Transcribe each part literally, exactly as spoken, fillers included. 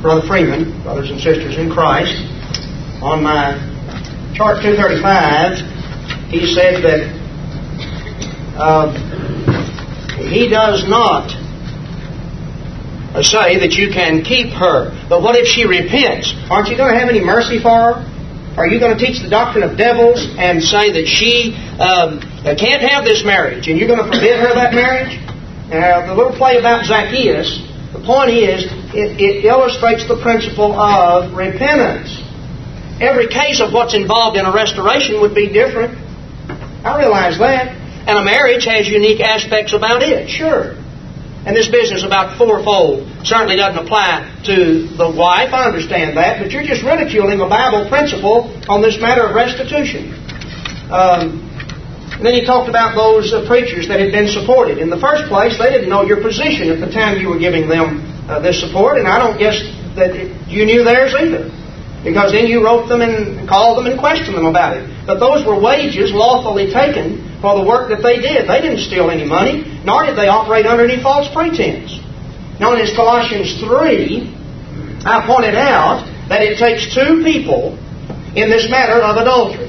Brother Freeman, brothers and sisters in Christ, on my chart two thirty-five, he said that uh, he does not say that you can keep her. But what if she repents? Aren't you going to have any mercy for her? Are you going to teach the doctrine of devils and say that she um, can't have this marriage, and you're going to forbid her that marriage? Now, the little play about Zacchaeus, the point is, it, it illustrates the principle of repentance. Every case of what's involved in a restoration would be different. I realize that. And a marriage has unique aspects about it, sure. And this business about fourfold certainly doesn't apply to the wife. I understand that. But you're just ridiculing a Bible principle on this matter of restitution. Um, and then he talked about those uh, preachers that had been supported. In the first place, they didn't know your position at the time you were giving them uh, this support. And I don't guess that it, you knew theirs either. Because then you wrote them and called them and questioned them about it. But those were wages lawfully taken for the work that they did. They didn't steal any money, nor did they operate under any false pretense. Known as Colossians three, I pointed out that it takes two people in this matter of adultery.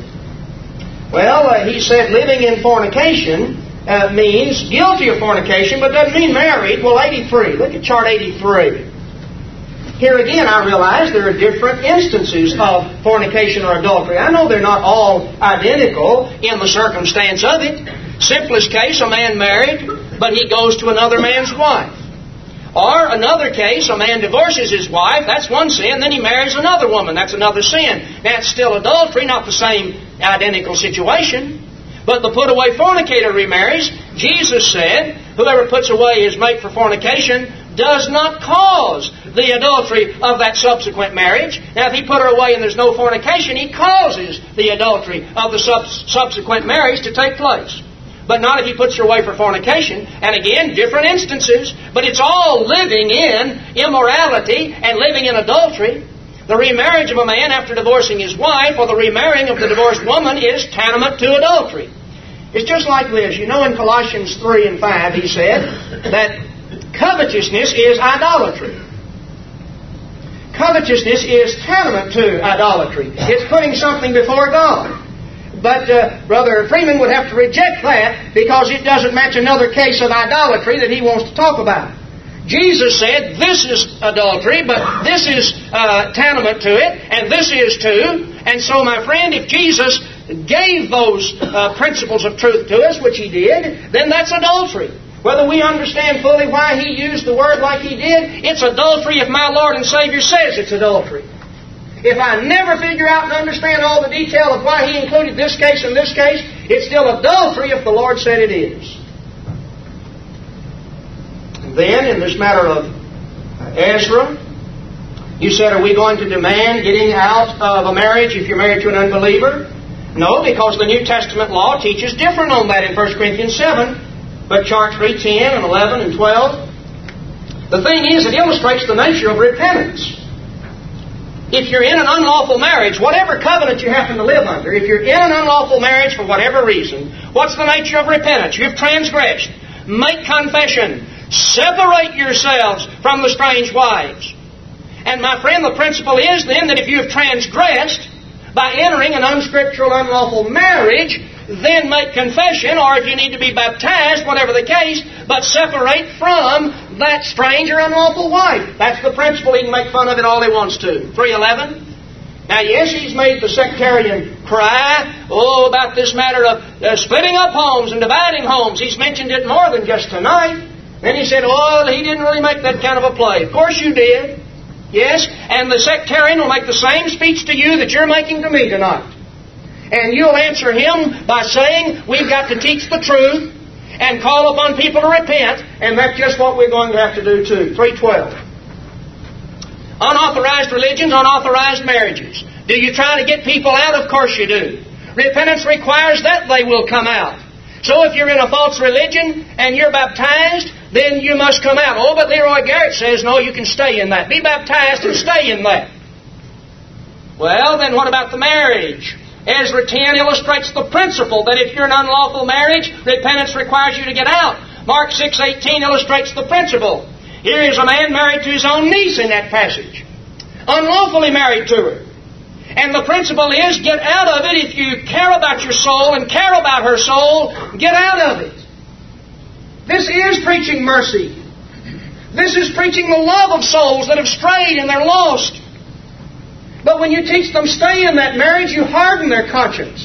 Well, uh, he said living in fornication uh, means guilty of fornication, but doesn't mean married. Well, eighty-three. Look at chart eighty-three. Here again, I realize there are different instances of fornication or adultery. I know they're not all identical in the circumstance of it. Simplest case, a man married, but he goes to another man's wife. Or another case, a man divorces his wife, that's one sin, then he marries another woman, that's another sin. That's still adultery, not the same identical situation. But the put-away fornicator remarries. Jesus said, whoever puts away his mate for fornication does not cause the adultery of that subsequent marriage. Now, if he put her away and there's no fornication, he causes the adultery of the sub- subsequent marriage to take place. But not if he puts her away for fornication. And again, different instances. But it's all living in immorality and living in adultery. The remarriage of a man after divorcing his wife or the remarrying of the divorced woman is tantamount to adultery. It's just like this. You know, in Colossians three and five, he said that covetousness is idolatry. Covetousness is tantamount to idolatry. It's putting something before God. But uh, Brother Freeman would have to reject that because it doesn't match another case of idolatry that he wants to talk about. Jesus said this is adultery, but this is uh, tantamount to it, and this is too. And so, my friend, if Jesus gave those uh, principles of truth to us, which He did, then that's adultery. Whether we understand fully why He used the word like He did, it's adultery if my Lord and Savior says it's adultery. If I never figure out and understand all the detail of why He included this case and this case, it's still adultery if the Lord said it is. Then, in this matter of Ezra, you said, are we going to demand getting out of a marriage if you're married to an unbeliever? No, because the New Testament law teaches different on that in First Corinthians seven. But chart three ten and eleven and twelve. The thing is, it illustrates the nature of repentance. If you're in an unlawful marriage, whatever covenant you happen to live under, if you're in an unlawful marriage for whatever reason, what's the nature of repentance? You've transgressed. Make confession. Separate yourselves from the strange wives. And my friend, the principle is then that if you have transgressed by entering an unscriptural, unlawful marriage, then make confession, or if you need to be baptized, whatever the case, but separate from that strange or unlawful wife. That's the principle. He can make fun of it all he wants to. three eleven. Now, yes, he's made the sectarian cry, oh, about this matter of uh, splitting up homes and dividing homes. He's mentioned it more than just tonight. Then he said, oh, he didn't really make that kind of a play. Of course you did. Yes, and the sectarian will make the same speech to you that you're making to me tonight. And you'll answer him by saying, we've got to teach the truth and call upon people to repent, and that's just what we're going to have to do too. three twelve. Unauthorized religions, unauthorized marriages. Do you try to get people out? Of course you do. Repentance requires that they will come out. So if you're in a false religion and you're baptized, then you must come out. Oh, but Leroy Garrett says, no, you can stay in that. Be baptized and stay in that. Well, then what about the marriage? Ezra ten illustrates the principle that if you're in an unlawful marriage, repentance requires you to get out. Mark six eighteen illustrates the principle. Here is a man married to his own niece in that passage. unlawfully married to her. And the principle is, get out of it. If you care about your soul and care about her soul, get out of it. This is preaching mercy. This is preaching the love of souls that have strayed and they're lost. But when you teach them stay in that marriage, you harden their conscience.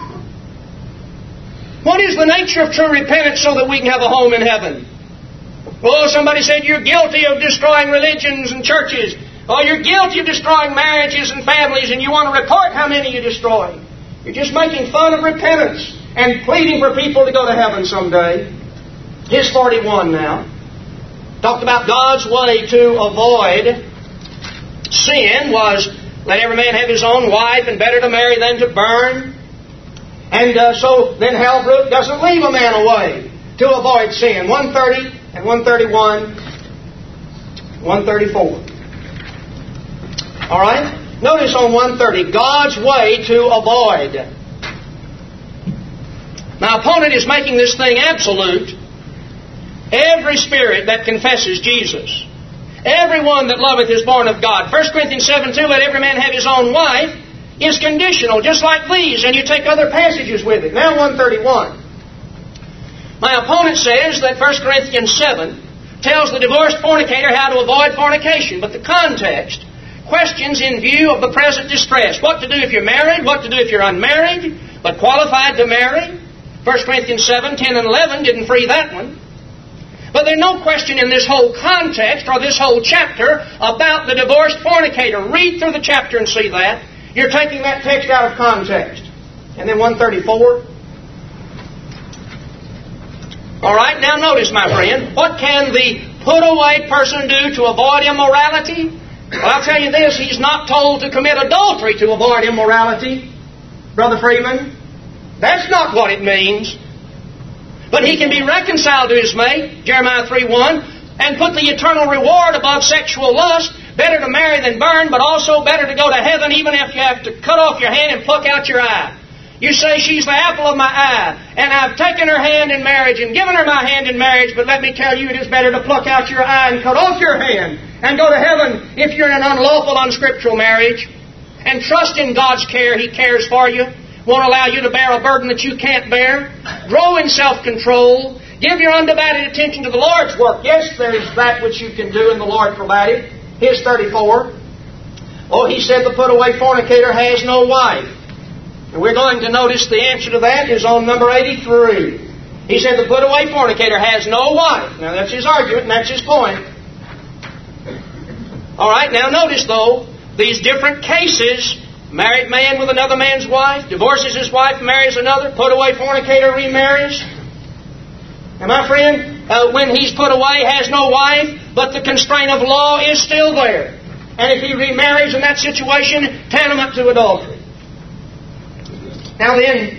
What is the nature of true repentance so that we can have a home in heaven? Oh, somebody said you're guilty of destroying religions and churches. Oh, you're guilty of destroying marriages and families, and you want to report how many you destroy. You're just making fun of repentance and pleading for people to go to heaven someday. Here's forty-one now. Talked about God's way to avoid sin was, let every man have his own wife, and better to marry than to burn. And uh, so then Halbrook doesn't leave a man away to avoid sin. one thirty and one thirty-one, one thirty-four. All right? Notice on one thirty, God's way to avoid. My opponent is making this thing absolute. Every spirit that confesses Jesus, everyone that loveth is born of God. First Corinthians seven two, let every man have his own wife, is conditional, just like these, and you take other passages with it. Now one thirty-one. My opponent says that First Corinthians seven tells the divorced fornicator how to avoid fornication, but the context questions in view of the present distress. What to do if you're married, what to do if you're unmarried, but qualified to marry. First Corinthians seven, ten and eleven didn't free that one. But there's no question in this whole context or this whole chapter about the divorced fornicator. Read through the chapter and see that. You're taking that text out of context. And then one thirty-four. All right, now notice, my friend, what can the put-away person do to avoid immorality? Well, I'll tell you this, he's not told to commit adultery to avoid immorality, Brother Freeman. That's not what it means. But he can be reconciled to his mate, Jeremiah three one, and put the eternal reward above sexual lust. Better to marry than burn, but also better to go to heaven even if you have to cut off your hand and pluck out your eye. You say, she's the apple of my eye, and I've taken her hand in marriage and given her my hand in marriage, but let me tell you, it is better to pluck out your eye and cut off your hand and go to heaven if you're in an unlawful, unscriptural marriage. And trust in God's care. He cares for you. Won't allow you to bear a burden that you can't bear. Grow in self-control. Give your undivided attention to the Lord's work. Yes, there's that which you can do, and the Lord provided. Here's thirty-four. Oh, he said the put-away fornicator has no wife. And we're going to notice the answer to that is on number eighty-three. He said the put-away fornicator has no wife. Now, that's his argument, and that's his point. All right, now notice, though, these different cases. Married man with another man's wife, divorces his wife, marries another, put-away fornicator remarries. And my friend, uh, when he's put away, has no wife, but the constraint of law is still there. And if he remarries in that situation, tantamount to adultery. Now then,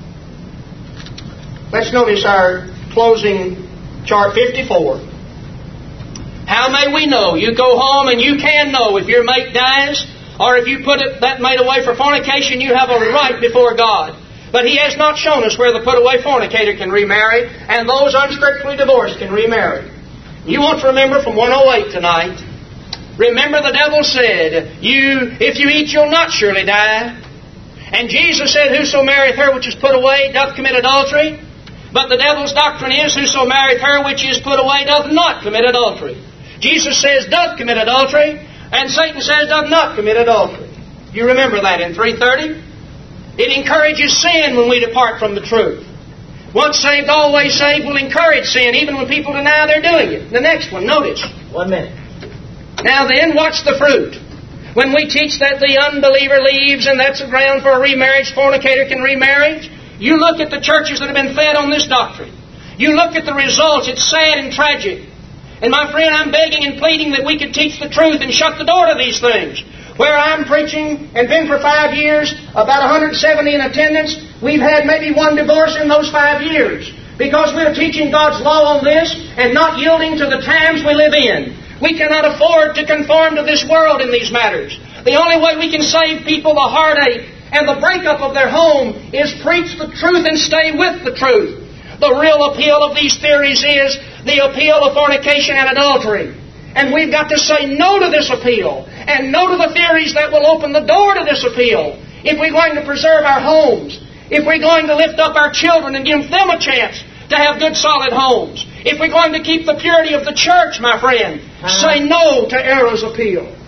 let's notice our closing chart fifty-four. How may we know? You go home and you can know if your mate dies, or if you put it, that mate away for fornication, you have a right before God. But He has not shown us where the put-away fornicator can remarry, and those unscripturally divorced can remarry. You want to remember from one oh eight tonight. Remember the devil said, "You, if you eat, you'll not surely die." And Jesus said, "Whoso marrieth her which is put away doth commit adultery." But the devil's doctrine is, "Whoso marrieth her which is put away doth not commit adultery." Jesus says, "Doth commit adultery." And Satan says, "Doth not commit adultery." You remember that in three thirty? It encourages sin when we depart from the truth. Once saved, always saved will encourage sin, even when people deny they're doing it. The next one, notice. One minute. Now then, what's the fruit? When we teach that the unbeliever leaves and that's a ground for a remarriage, fornicator can remarry, you look at the churches that have been fed on this doctrine. You look at the results. It's sad and tragic. And my friend, I'm begging and pleading that we could teach the truth and shut the door to these things. Where I'm preaching and been for five years, about one hundred seventy in attendance, we've had maybe one divorce in those five years. Because we're teaching God's law on this and not yielding to the times we live in. We cannot afford to conform to this world in these matters. The only way we can save people the heartache and the breakup of their home is preach the truth and stay with the truth. The real appeal of these theories is the appeal of fornication and adultery. And we've got to say no to this appeal and no to the theories that will open the door to this appeal. If we're going to preserve our homes, if we're going to lift up our children and give them a chance to have good solid homes, if we're going to keep the purity of the church, my friend, say no to Error's appeal.